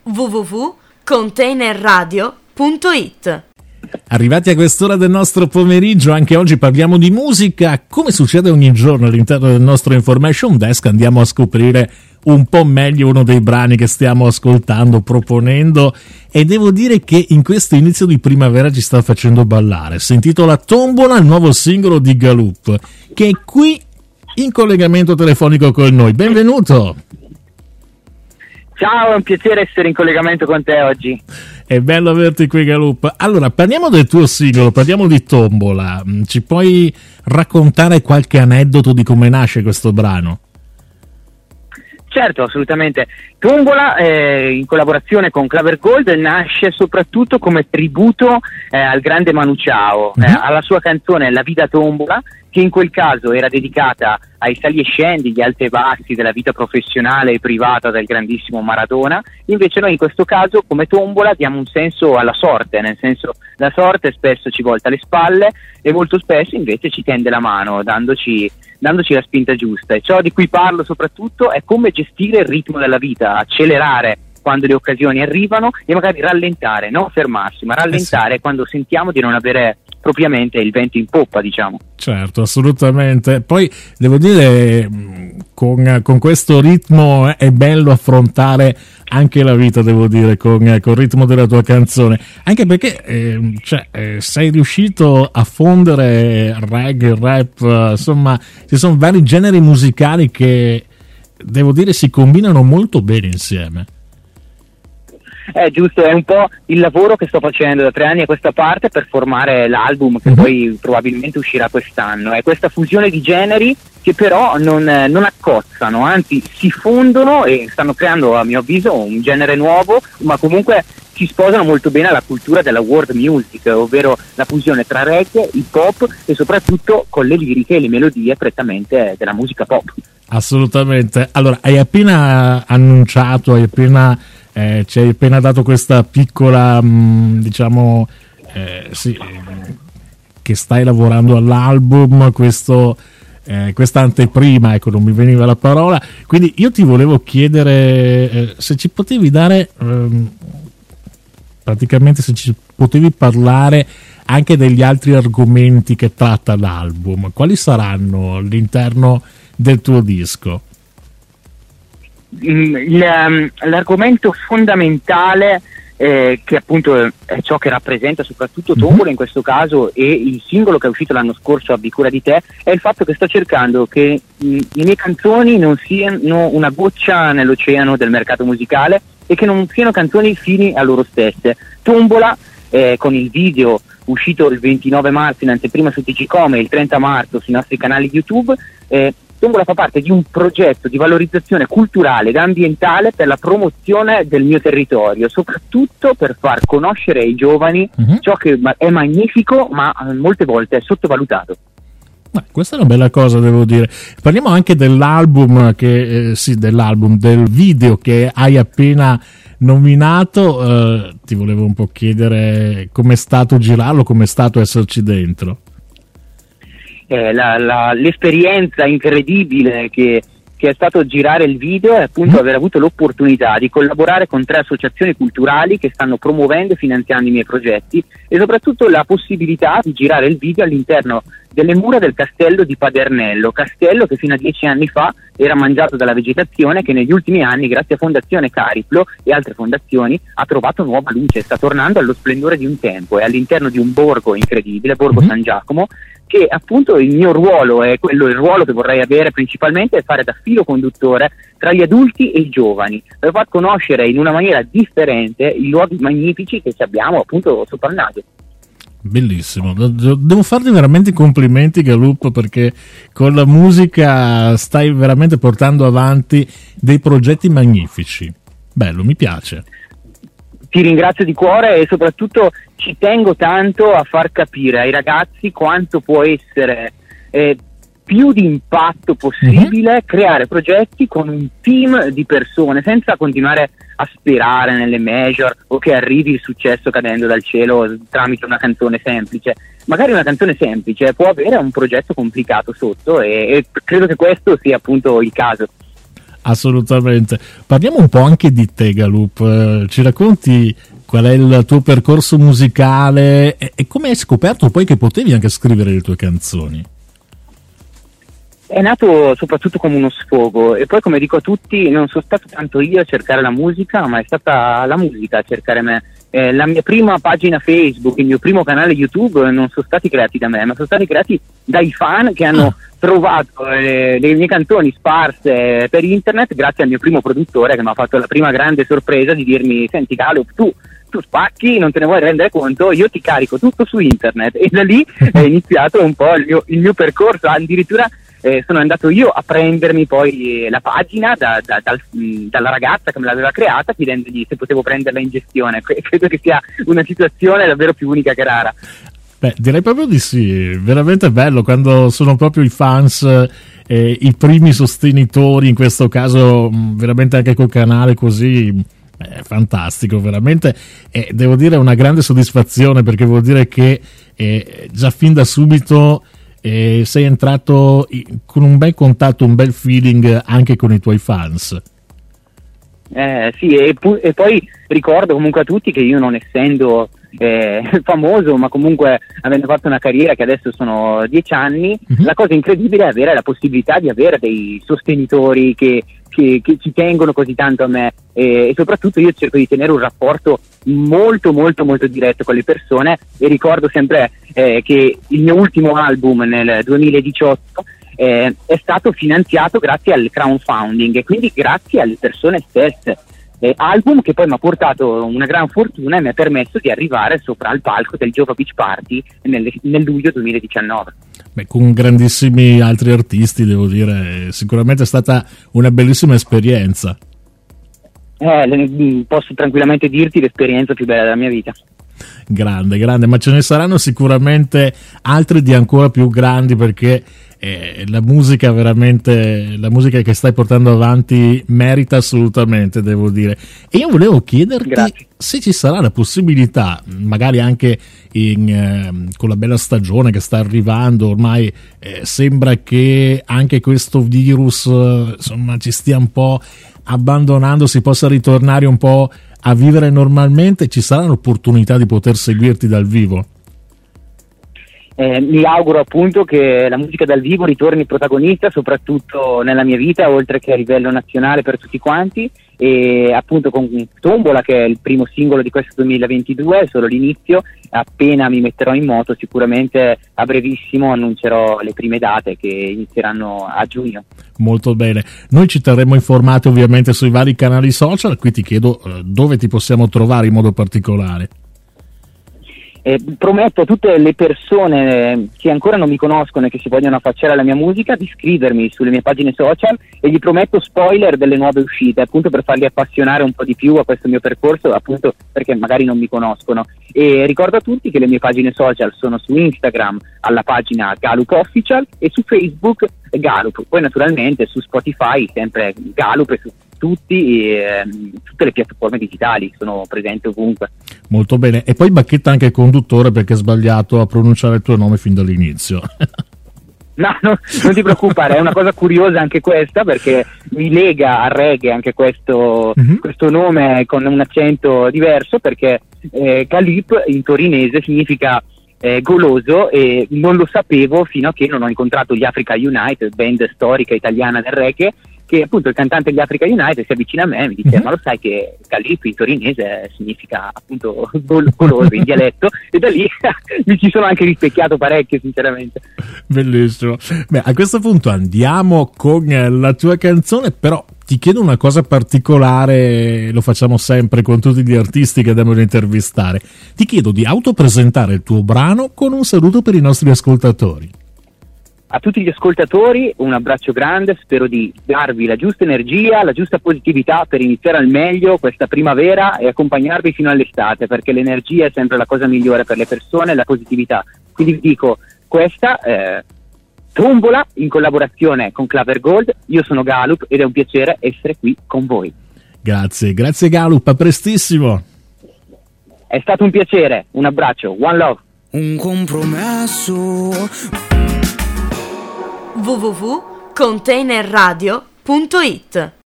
www.containerradio.it. Arrivati a quest'ora del nostro pomeriggio, anche oggi parliamo di musica. Come succede ogni giorno all'interno del nostro Information Desk, andiamo a scoprire un po' meglio uno dei brani che stiamo ascoltando, proponendo, e devo dire che in questo inizio di primavera ci sta facendo ballare. Si intitola Tombola, il nuovo singolo di Galoob, che è qui in collegamento telefonico con noi. Benvenuto! Ciao, è un piacere essere in collegamento con te oggi. È bello averti qui, Galoob. Allora, parliamo del tuo singolo, parliamo di Tombola. Ci puoi raccontare qualche aneddoto di come nasce questo brano? Certo, assolutamente. Tombola, in collaborazione con Claver Gold, nasce soprattutto come tributo al grande Manu Chao, alla sua canzone La vita tombola, che in quel caso era dedicata ai sali e scendi, gli alti e bassi della vita professionale e privata del grandissimo Maradona. Invece noi in questo caso come tombola diamo un senso alla sorte, nel senso la sorte spesso ci volta le spalle e molto spesso invece ci tende la mano dandoci la spinta giusta, e ciò di cui parlo soprattutto è come gestire il ritmo della vita, accelerare quando le occasioni arrivano e magari rallentare, non fermarsi, ma rallentare quando sentiamo di non avere propriamente il vento in poppa, diciamo. Certo, assolutamente. Poi devo dire, con questo ritmo è bello affrontare anche la vita, devo dire, con il ritmo della tua canzone, anche perché sei riuscito a fondere reggae, rap, insomma ci sono vari generi musicali che, devo dire, si combinano molto bene insieme. Giusto, è un po' il lavoro che sto facendo da 3 anni a questa parte per formare l'album che poi probabilmente uscirà quest'anno. È questa fusione di generi che però non accozzano, anzi si fondono e stanno creando, a mio avviso, un genere nuovo, ma comunque si sposano molto bene alla cultura della world music, ovvero la fusione tra reggae, hip hop e soprattutto con le liriche e le melodie prettamente della musica pop. Assolutamente. Allora, hai appena annunciato, ci hai appena dato questa piccola, che stai lavorando all'album, questa anteprima, ecco, non mi veniva la parola, quindi io ti volevo chiedere se ci potevi dare, praticamente se ci potevi parlare anche degli altri argomenti che tratta l'album, quali saranno all'interno del tuo disco? L'argomento fondamentale che appunto è ciò che rappresenta soprattutto Tombola in questo caso, e il singolo che è uscito l'anno scorso, Abbi cura di te, è il fatto che sto cercando che le mie canzoni non siano una goccia nell'oceano del mercato musicale e che non siano canzoni fini a loro stesse. Tombola, con il video uscito il 29 marzo in anteprima su TG.com e il 30 marzo sui nostri canali YouTube, Tombola fa parte di un progetto di valorizzazione culturale ed ambientale per la promozione del mio territorio, soprattutto per far conoscere ai giovani ciò che è magnifico ma molte volte è sottovalutato. Questa è una bella cosa, devo dire. Parliamo anche dell'album, del video che hai appena nominato. Ti volevo un po' chiedere com'è stato girarlo, com'è stato esserci dentro. L'esperienza incredibile che è stato girare il video è appunto aver avuto l'opportunità di collaborare con 3 associazioni culturali che stanno promuovendo e finanziando i miei progetti, e soprattutto la possibilità di girare il video all'interno delle mura del castello di Padernello, castello che fino a 10 anni fa era mangiato dalla vegetazione, che negli ultimi anni, grazie a Fondazione Cariplo e altre fondazioni, ha trovato nuova luce, sta tornando allo splendore di un tempo, è all'interno di un borgo incredibile, Borgo San Giacomo, che appunto il mio ruolo è quello, il ruolo che vorrei avere principalmente è fare da filo conduttore tra gli adulti e i giovani, per far conoscere in una maniera differente i luoghi magnifici che abbiamo appunto sopra il naso. Bellissimo, devo farti veramente i complimenti, Galoob, perché con la musica stai veramente portando avanti dei progetti magnifici. Bello, mi piace. Ti ringrazio di cuore e soprattutto ci tengo tanto a far capire ai ragazzi quanto può essere più di impatto possibile creare progetti con un team di persone, senza continuare a sperare nelle major o che arrivi il successo cadendo dal cielo tramite una canzone semplice. Magari una canzone semplice può avere un progetto complicato sotto, e credo che questo sia appunto il caso. Assolutamente. Parliamo un po' anche di te, Galoup. Ci racconti qual è il tuo percorso musicale e come hai scoperto poi che potevi anche scrivere le tue canzoni? È nato soprattutto come uno sfogo e poi, come dico a tutti, non sono stato tanto io a cercare la musica, ma è stata la musica a cercare me. La mia prima pagina Facebook, il mio primo canale YouTube non sono stati creati da me, ma sono stati creati dai fan che hanno trovato le mie canzoni sparse per internet grazie al mio primo produttore, che mi ha fatto la prima grande sorpresa di dirmi: senti Galoup, tu spacchi, non te ne vuoi rendere conto, io ti carico tutto su internet. E da lì è iniziato un po' il mio percorso. Addirittura sono andato io a prendermi poi la pagina dalla ragazza che me l'aveva creata, chiedendogli se potevo prenderla in gestione. Credo che sia una situazione davvero più unica che rara. Beh, direi proprio di sì, veramente bello quando sono proprio i fans, i primi sostenitori, in questo caso veramente anche col canale così. È fantastico, veramente, devo dire una grande soddisfazione, perché vuol dire che già fin da subito sei entrato con un bel contatto, un bel feeling anche con i tuoi fans. Sì, e poi ricordo comunque a tutti che io, non essendo famoso, ma comunque avendo fatto una carriera che adesso sono 10 anni, la cosa incredibile è avere la possibilità di avere dei sostenitori che ci tengono così tanto a me, e soprattutto io cerco di tenere un rapporto molto molto molto diretto con le persone. E ricordo sempre che il mio ultimo album nel 2018 è stato finanziato grazie al crowdfunding, e quindi grazie alle persone stesse. Album che poi mi ha portato una gran fortuna e mi ha permesso di arrivare sopra al palco del Jova Beach Party nel luglio 2019. Beh, con grandissimi altri artisti, devo dire, sicuramente è stata una bellissima esperienza. Posso tranquillamente dirti l'esperienza più bella della mia vita. Grande, ma ce ne saranno sicuramente altri di ancora più grandi, perché la musica veramente, la musica che stai portando avanti merita assolutamente, devo dire. E io volevo chiederti se ci sarà la possibilità, magari anche con la bella stagione che sta arrivando, ormai sembra che anche questo virus insomma ci stia un po' abbandonando, si possa ritornare un po' a vivere normalmente. Ci sarà l'opportunità di poter seguirti dal vivo? Mi auguro appunto che la musica dal vivo ritorni protagonista soprattutto nella mia vita, oltre che a livello nazionale per tutti quanti. E appunto con Tombola, che è il primo singolo di questo 2022, è solo l'inizio. Appena mi metterò in moto, sicuramente a brevissimo annuncerò le prime date che inizieranno a giugno. Molto bene, noi ci terremo informati ovviamente sui vari canali social. Qui ti chiedo dove ti possiamo trovare in modo particolare. Prometto a tutte le persone che ancora non mi conoscono e che si vogliono affacciare alla mia musica di iscrivermi sulle mie pagine social, e gli prometto spoiler delle nuove uscite, appunto per farli appassionare un po' di più a questo mio percorso, appunto perché magari non mi conoscono. E ricordo a tutti che le mie pagine social sono su Instagram alla pagina Galoup Official e su Facebook Galoup, poi naturalmente su Spotify sempre Galoup, e su tutte le piattaforme digitali, sono presente ovunque. Molto bene, e poi bacchetta anche il conduttore perché ha sbagliato a pronunciare il tuo nome fin dall'inizio. No, non ti preoccupare, è una cosa curiosa anche questa, perché mi lega al reggae anche questo nome con un accento diverso, perché Galoup in torinese significa goloso, e non lo sapevo fino a che non ho incontrato gli Africa United, band storica italiana del reggae, che appunto il cantante degli Africa United si avvicina a me e mi dice: ma lo sai che Galoup in torinese significa appunto goloso in dialetto? E da lì mi ci sono anche rispecchiato parecchio, sinceramente. Bellissimo. Beh, a questo punto andiamo con la tua canzone, però ti chiedo una cosa particolare, lo facciamo sempre con tutti gli artisti che andiamo ad intervistare. Ti chiedo di autopresentare il tuo brano con un saluto per i nostri ascoltatori. A tutti gli ascoltatori un abbraccio grande, spero di darvi la giusta energia, la giusta positività per iniziare al meglio questa primavera e accompagnarvi fino all'estate, perché l'energia è sempre la cosa migliore per le persone, la positività. Quindi vi dico, questa Tombola in collaborazione con Claver Gold. Io sono Galoup ed è un piacere essere qui con voi. Grazie Galoup, a prestissimo. È stato un piacere, un abbraccio, one love. Un compromesso. www.containerradio.it